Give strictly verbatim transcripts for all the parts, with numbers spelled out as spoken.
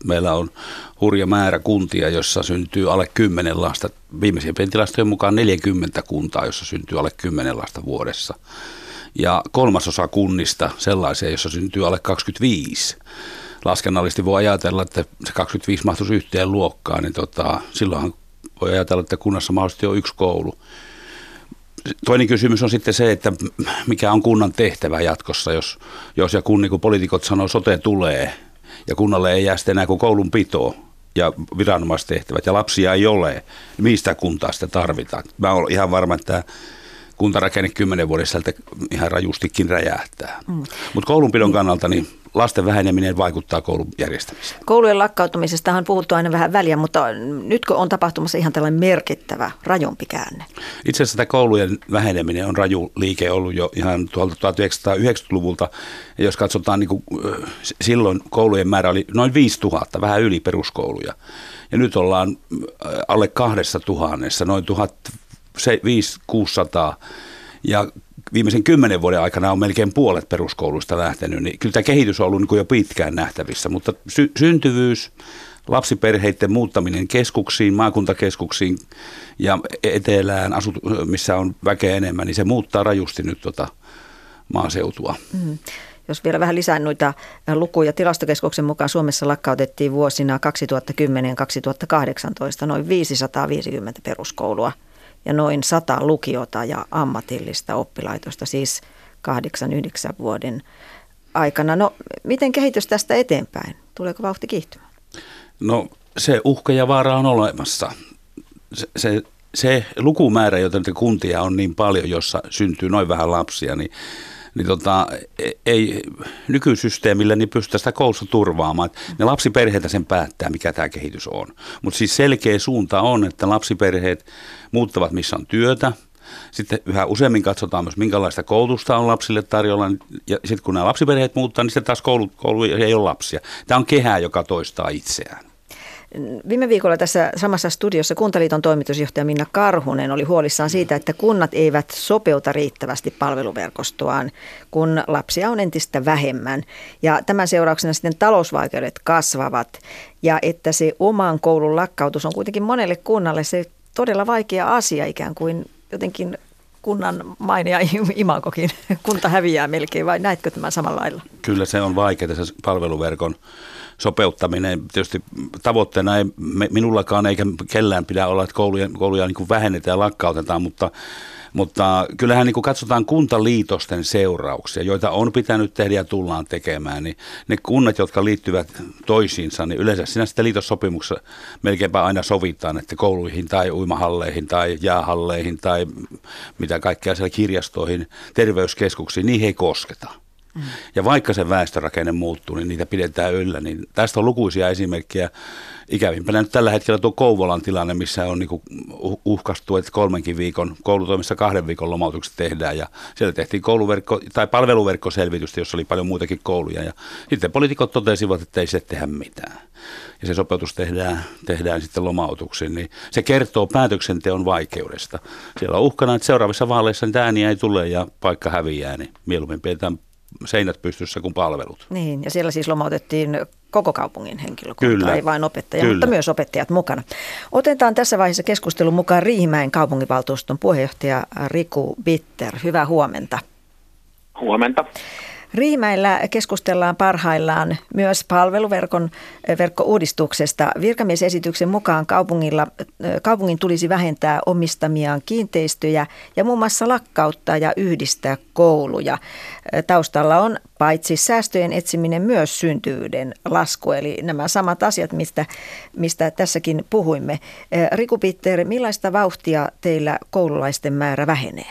meillä on hurja määrä kuntia, jossa syntyy alle kymmenen lasta. Viimeisimpien tilastojen mukaan neljäkymmentä kuntaa, jossa syntyy alle kymmenen lasta vuodessa. Ja kolmasosa kunnista sellaisia, jossa syntyy alle kaksikymmentäviisi. Laskennallisesti voi ajatella, että se kaksikymmentäviisi mahtuisi yhteen luokkaan, niin tota, silloinhan voi ajatella, että kunnassa mahdollisesti on yksi koulu. Toinen kysymys on sitten se, että mikä on kunnan tehtävä jatkossa, jos, jos ja kun niin kuin poliitikot sanoo, sote tulee ja kunnalle ei jää sitten enää kuin koulun pito ja viranomaistehtävät ja lapsia ei ole, niin mistä kuntaa sitä tarvitaan. Mä olen ihan varma, että kuntarakenne kymmenen vuoden sieltä ihan rajustikin räjähtää. Mm. Mutta koulunpidon kannalta niin lasten väheneminen vaikuttaa koulun järjestämiseen. Koulujen lakkautumisesta on puhuttu aina vähän väliä, mutta nytkö on tapahtumassa ihan tällainen merkittävä, rajumpi käänne? Itse asiassa tämä koulujen väheneminen on raju liike ollut jo ihan tuolta tuhatyhdeksänsataayhdeksänkymmentäluvulta. Ja jos katsotaan, niin kuin, silloin koulujen määrä oli noin viisituhatta, vähän yli peruskouluja. Ja nyt ollaan alle kahdessa tuhannessa, noin tuhatviisisataa kuusisataa. Ja viimeisen kymmenen vuoden aikana on melkein puolet peruskouluista lähtenyt, niin kyllä tämä kehitys on ollut niin kuin jo pitkään nähtävissä, mutta sy- syntyvyys, lapsiperheiden muuttaminen keskuksiin, maakuntakeskuksiin ja etelään, asut- missä on väkeä enemmän, niin se muuttaa rajusti nyt tota maaseutua. Mm. Jos vielä vähän lisää noita lukuja, Tilastokeskuksen mukaan Suomessa lakkautettiin vuosina kaksituhattakymmenen kaksituhattakahdeksantoista noin viisisataaviisikymmentä peruskoulua. Ja noin sata lukiota ja ammatillista oppilaitosta, siis kahdeksan yhdeksän vuoden aikana. No, miten kehitys tästä eteenpäin? Tuleeko vauhti kiihtymään? No, se uhka ja vaara on olemassa. Se, se, se lukumäärä, joten kuntia on niin paljon, jossa syntyy noin vähän lapsia, niin niin tota, ei nykysysteemillä niin pystytä sitä koulussa turvaamaan. Ne lapsiperheitä sen päättää, mikä tämä kehitys on. Mutta siis selkeä suunta on, että lapsiperheet muuttavat, missä on työtä. Sitten yhä useammin katsotaan myös, minkälaista koulutusta on lapsille tarjolla. Ja sitten kun nämä lapsiperheet muuttaa, niin sitten taas koulu, koulu ei ole lapsia. Tämä on kehä, joka toistaa itseään. Viime viikolla tässä samassa studiossa Kuntaliiton toimitusjohtaja Minna Karhunen oli huolissaan siitä, että kunnat eivät sopeuta riittävästi palveluverkostoaan, kun lapsia on entistä vähemmän. Ja tämän seurauksena sitten talousvaikeudet kasvavat ja että se oman koulun lakkautus on kuitenkin monelle kunnalle se todella vaikea asia, ikään kuin jotenkin kunnan maine ja imagokin. Kunta häviää melkein, vai näetkö tämän samalla lailla? Kyllä se on vaikeaa, se palveluverkon sopeuttaminen. Tietysti tavoitteena ei minullakaan eikä kellään pidä olla, että kouluja, kouluja niin kuin vähennetään ja lakkautetaan, mutta, mutta kyllähän niin kuin katsotaan kuntaliitosten seurauksia, joita on pitänyt tehdä ja tullaan tekemään, niin ne kunnat, jotka liittyvät toisiinsa, niin yleensä siinä sitten liitossopimuksessa melkeinpä aina sovitaan, että kouluihin tai uimahalleihin tai jäähalleihin tai mitä kaikkea siellä kirjastoihin, terveyskeskuksiin, niihin ei kosketa. Mm. Ja vaikka se väestörakenne muuttuu, niin niitä pidetään yllä. Niin tästä on lukuisia esimerkkejä. Ikävimpänä nyt tällä hetkellä tuo Kouvolan tilanne, missä on niinku uhkastu, että kolmenkin viikon koulutoimissa kahden viikon lomautukset tehdään. Ja siellä tehtiin kouluverkko, tai palveluverkkoselvitystä, jossa oli paljon muitakin kouluja. Ja sitten poliitikot totesivat, että ei se tehdä mitään. Ja se sopeutus tehdään, tehdään sitten lomautuksiin. Niin se kertoo päätöksenteon vaikeudesta. Siellä on uhkana, että seuraavissa vaaleissa niitä ääniä ei tule ja paikka häviää, niin mieluummin pidetään seinät pystyssä kuin palvelut. Niin, ja siellä siis lomautettiin koko kaupungin henkilökunta, Kyllä. ei vain opettajia, Kyllä. mutta myös opettajat mukana. Otetaan tässä vaiheessa keskustelun mukaan Riihimäen kaupunginvaltuuston puheenjohtaja Riku Bitter. Hyvää huomenta. Huomenta. Riihimäellä keskustellaan parhaillaan myös palveluverkon verkkouudistuksesta. Virkamiesesityksen mukaan kaupungilla, kaupungin tulisi vähentää omistamiaan kiinteistöjä ja muun muassa lakkauttaa ja yhdistää kouluja. Taustalla on paitsi säästöjen etsiminen myös syntyvyyden lasku, eli nämä samat asiat, mistä, mistä tässäkin puhuimme. Riku Bitter, millaista vauhtia teillä koululaisten määrä vähenee?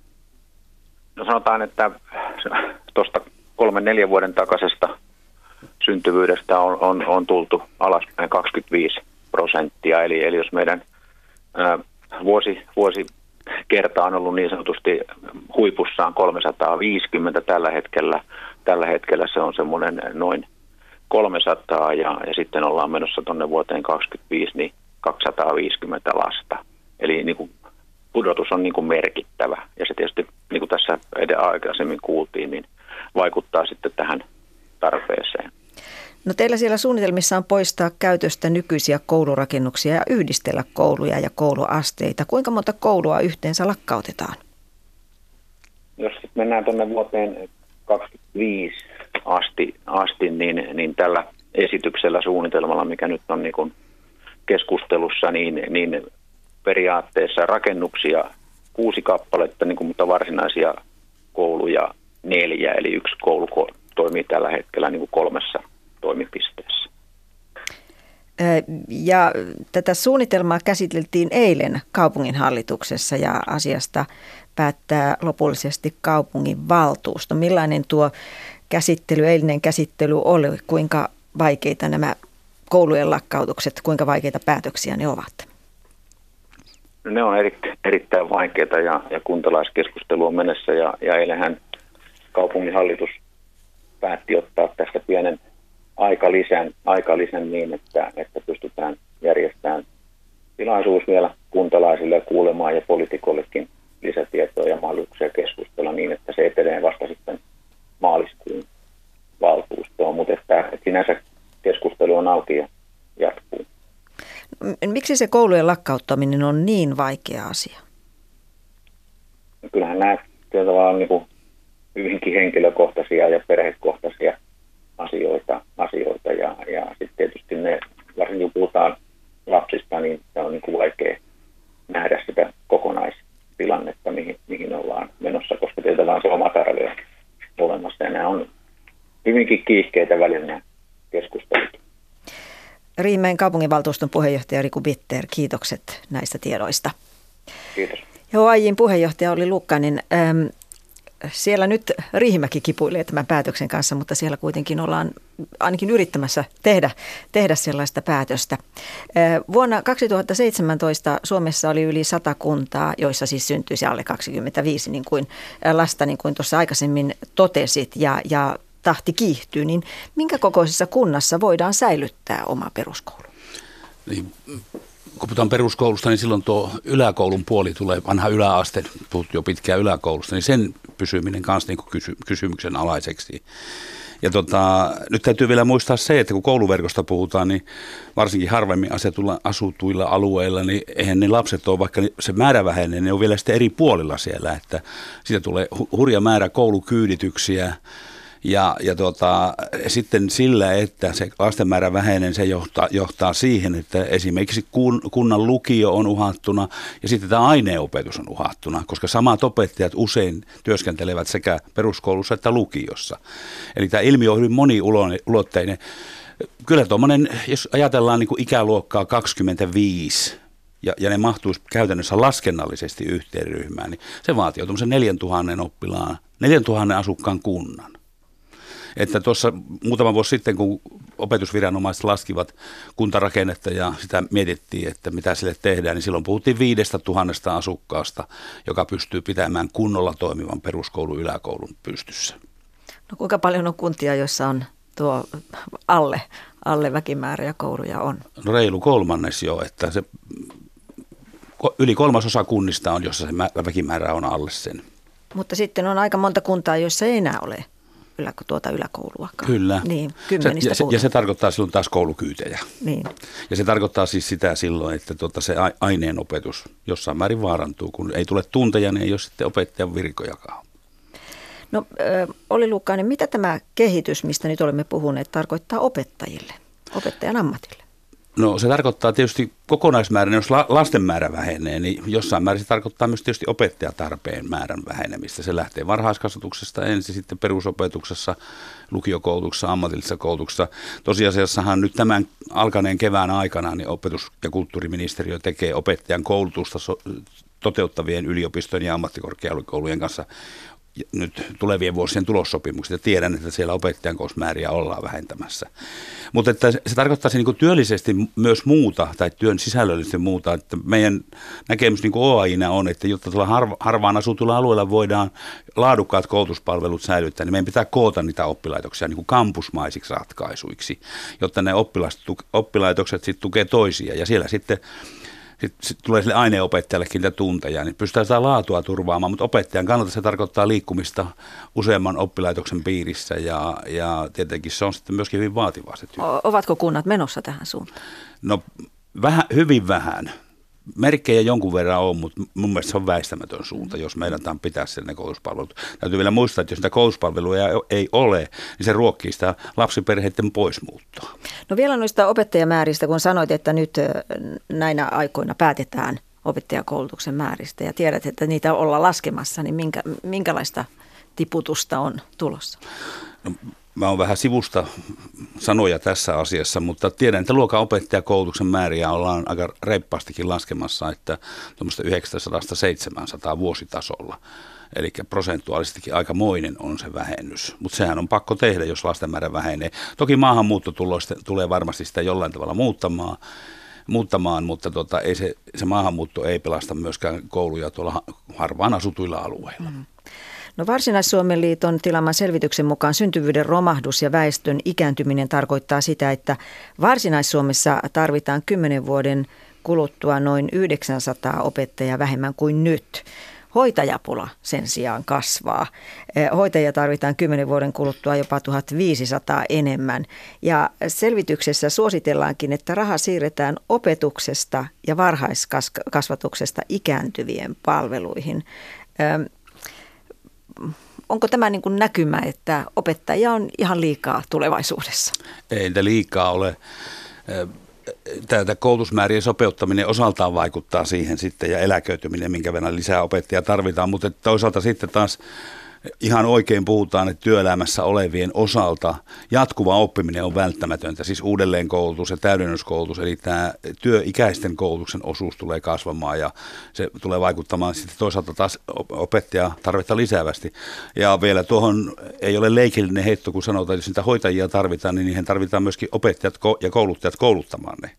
No sanotaan, että tuosta kolmen neljän vuoden takaisesta syntyvyydestä on, on, on tultu alaspäin kaksikymmentäviisi prosenttia. Eli, eli jos meidän ää, vuosi, vuosi kerta on ollut niin sanotusti huipussaan kolmesataaviisikymmentä tällä hetkellä, tällä hetkellä se on semmoinen noin kolmesataa ja, ja sitten ollaan menossa tuonne vuoteen kaksikymmentäviisi niin kaksisataaviisikymmentä lasta. Eli niin kuin pudotus on niin kuin merkittävä ja se tietysti niin kuin tässä aikaisemmin kuultiin, niin vaikuttaa sitten tähän tarpeeseen. No teillä siellä suunnitelmissa on poistaa käytöstä nykyisiä koulurakennuksia ja yhdistellä kouluja ja kouluasteita. Kuinka monta koulua yhteensä lakkautetaan? Jos mennään tuonne vuoteen kaksikymmentäviisi asti, asti niin, niin tällä esityksellä, suunnitelmalla, mikä nyt on niin kuin keskustelussa, niin, niin periaatteessa rakennuksia kuusi kappaletta, niin kuin, mutta varsinaisia kouluja neljä, eli yksi koulu toimii tällä hetkellä niin kuin kolmessa toimipisteessä. Ja tätä suunnitelmaa käsiteltiin eilen kaupunginhallituksessa ja asiasta päättää lopullisesti kaupungin valtuusto. Millainen tuo käsittely, eilinen käsittely oli? Kuinka vaikeita nämä koulujen lakkautukset, kuinka vaikeita päätöksiä ne ovat? No ne on erittäin, erittäin vaikeita ja, ja kuntalaiskeskustelu on mennessä ja, ja eilenhän kaupunginhallitus päätti ottaa tästä pienen aikalisän, aikalisän niin, että, että pystytään järjestämään tilaisuus vielä kuntalaisille ja kuulemaan ja poliitikollekin lisätietoa ja mahdollisuuksia keskustella niin, että se etenee vasta sitten maaliskuun valtuustoon, mutta että, että sinänsä keskustelu on auki ja jatkuu. Miksi se koulujen lakkauttaminen on niin vaikea asia? Kyllähän nämä on niin kuin hyvinkin henkilökohtaisia ja perhekohtaisia asioita, asioita ja, ja sitten tietysti ne, varsinkin kun puhutaan lapsista, niin se on niin kuin vaikea nähdä sitä kokonaistilannetta, mihin, mihin ollaan menossa, koska tietysti on se oma tarve olemassa ja nämä on hyvinkin kiihkeitä välillä keskustelut. Riihimäen kaupunginvaltuuston puheenjohtaja Riku Bitter, kiitokset näistä tiedoista. Kiitos. Ja O A J:n puheenjohtaja Olli Luukkainen. Ähm, siellä nyt Riihimäki kipuilee tämän päätöksen kanssa, mutta siellä kuitenkin ollaan ainakin yrittämässä tehdä, tehdä sellaista päätöstä. Äh, vuonna kaksituhattaseitsemäntoista Suomessa oli yli sata kuntaa, joissa siis syntyisi alle kaksikymmentäviisi niin kuin lasta, niin kuin tuossa aikaisemmin totesit, ja, ja tahti kiihtyy, niin minkä kokoisessa kunnassa voidaan säilyttää oma peruskoulu? Niin, kun puhutaan peruskoulusta, niin silloin tuo yläkoulun puoli tulee, vanha yläaste, puhuttu jo pitkään yläkoulusta, niin sen pysyminen kanssa niin kysy, kysymyksen alaiseksi. Ja tota, nyt täytyy vielä muistaa se, että kun kouluverkosta puhutaan, niin varsinkin harvemmin asetuilla, asutuilla alueilla, niin eihän ne lapset ole, vaikka se määrä vähenee, ne on vielä sitten eri puolilla siellä, että siitä tulee hurja määrä koulukyydityksiä. Ja, ja tota, sitten sillä, että se lastenmäärä vähenee, se johtaa, johtaa siihen, että esimerkiksi kun, kunnan lukio on uhattuna ja sitten tämä aineenopetus on uhattuna, koska samat opettajat usein työskentelevät sekä peruskoulussa että lukiossa. Eli tämä ilmiö on hyvin moniulotteinen. Kyllä tuommoinen, jos ajatellaan niin kuin ikäluokkaa kaksikymmentäviisi ja, ja ne mahtuisi käytännössä laskennallisesti yhteen ryhmään, niin se vaatii jo tuommoisen neljäntuhannen oppilaan, neljäntuhannen asukkaan kunnan. Että tuossa muutama vuosi sitten, kun opetusviranomaiset laskivat kuntarakennetta ja sitä mietittiin, että mitä sille tehdään, niin silloin puhuttiin viidestä tuhannesta asukkaasta, joka pystyy pitämään kunnolla toimivan peruskoulun yläkoulun pystyssä. No kuinka paljon on kuntia, joissa on tuo alle, alle väkimäärä ja kouluja on? No reilu kolmannes jo, että se yli kolmasosa kunnista on, jossa se väkimäärä on alle sen. Mutta sitten on aika monta kuntaa, joissa ei enää ole ylä, tuota yläkouluakaan. Kyllä. Niin, se, ja, se, ja se tarkoittaa silloin taas koulukyytejä. Niin. Ja se tarkoittaa siis sitä silloin, että tuota se aineenopetus jossain määrin vaarantuu. Kun ei tule tunteja, niin ei ole sitten opettajan virkojakaan. No Olli Luukkainen, mitä tämä kehitys, mistä nyt olemme puhuneet, tarkoittaa opettajille, opettajan ammatille? No se tarkoittaa tietysti kokonaismäärän, jos la, lasten määrä vähenee, niin jossain määrin se tarkoittaa myös tietysti opettajatarpeen määrän vähenemistä. Se lähtee varhaiskasvatuksesta ensin, sitten perusopetuksessa, lukiokoulutuksessa, ammatillisessa koulutuksessa. Tosiasiassahan nyt tämän alkaneen kevään aikana niin opetus- ja kulttuuriministeriö tekee opettajan koulutusta so, toteuttavien yliopistojen ja ammattikorkeakoulujen kanssa nyt tulevien vuosien tulossopimukset, ja tiedän, että siellä opettajan koulutusmääriä ollaan vähentämässä. Mutta että se tarkoittaisi niin kuin työllisesti myös muuta, tai työn sisällöllisesti muuta, että meidän näkemys niin kuin O A J:nä on, että jotta tuolla harva, harvaan asutulla alueella voidaan laadukkaat koulutuspalvelut säilyttää, niin meidän pitää koota niitä oppilaitoksia niin kuin kampusmaisiksi ratkaisuiksi, jotta ne oppilaitokset sitten tukee toisia, ja siellä sitten sitten sit tulee sille aineenopettajallekin niitä tunteja, niin pystytään sitä laatua turvaamaan, mutta opettajan kannalta se tarkoittaa liikkumista useamman oppilaitoksen piirissä ja, ja tietenkin se on sitten myöskin hyvin vaativaa se työ. Ovatko kunnat menossa tähän suuntaan? No vähän, hyvin vähän. Merkkejä jonkun verran on, mutta mun mielestä se on väistämätön suunta, jos meidän tämän pitää sen ne koulutuspalvelut. Täytyy vielä muistaa, että jos niitä koulutuspalveluja ei ole, niin se ruokkii sitä lapsiperheiden poismuuttoa. No vielä noista opettajamääristä, kun sanoit, että nyt näinä aikoina päätetään opettajakoulutuksen määristä ja tiedät, että niitä ollaan laskemassa, niin minkä, minkälaista tiputusta on tulossa? No, mä oon vähän sivusta sanoja tässä asiassa, mutta tiedän, että luokan opettajakoulutuksen määriä ollaan aika reippaastikin laskemassa, että tuommoista yhdeksästäsadasta seitsemäänsataan vuositasolla. Eli prosentuaalisestikin aikamoinen on se vähennys, mutta sehän on pakko tehdä, jos lasten määrä vähenee. Toki maahanmuutto tulee varmasti sitä jollain tavalla muuttamaan, muuttamaan mutta tota, ei se, se maahanmuutto ei pelasta myöskään kouluja tuolla harvaan asutuilla alueilla. Mm. No Varsinais-Suomen liiton tilaaman selvityksen mukaan syntyvyyden romahdus ja väestön ikääntyminen tarkoittaa sitä, että Varsinais-Suomessa tarvitaan kymmenen vuoden kuluttua noin yhdeksänsataa opettajaa vähemmän kuin nyt. Hoitajapula sen sijaan kasvaa. Hoitajia tarvitaan kymmenen vuoden kuluttua jopa tuhatviisisataa enemmän. Ja selvityksessä suositellaankin, että raha siirretään opetuksesta ja varhaiskasvatuksesta ikääntyvien palveluihin. Onko tämä niin kuin näkymä, että opettajia on ihan liikaa tulevaisuudessa? Ei niitä liikaa ole. Tätä koulutusmäärien sopeuttaminen osaltaan vaikuttaa siihen sitten ja eläköityminen, minkä verran lisää opettajia tarvitaan, mutta toisaalta sitten taas ihan oikein puhutaan, että työelämässä olevien osalta jatkuva oppiminen on välttämätöntä, siis uudelleenkoulutus ja täydennyskoulutus, eli tämä työikäisten koulutuksen osuus tulee kasvamaan ja se tulee vaikuttamaan sitten toisaalta taas opettajaa tarvetta lisäävästi. Ja vielä tuohon ei ole leikillinen heitto, kun sanotaan, että jos niitä hoitajia tarvitaan, niin niihin tarvitaan myöskin opettajat ja kouluttajat kouluttamaan ne.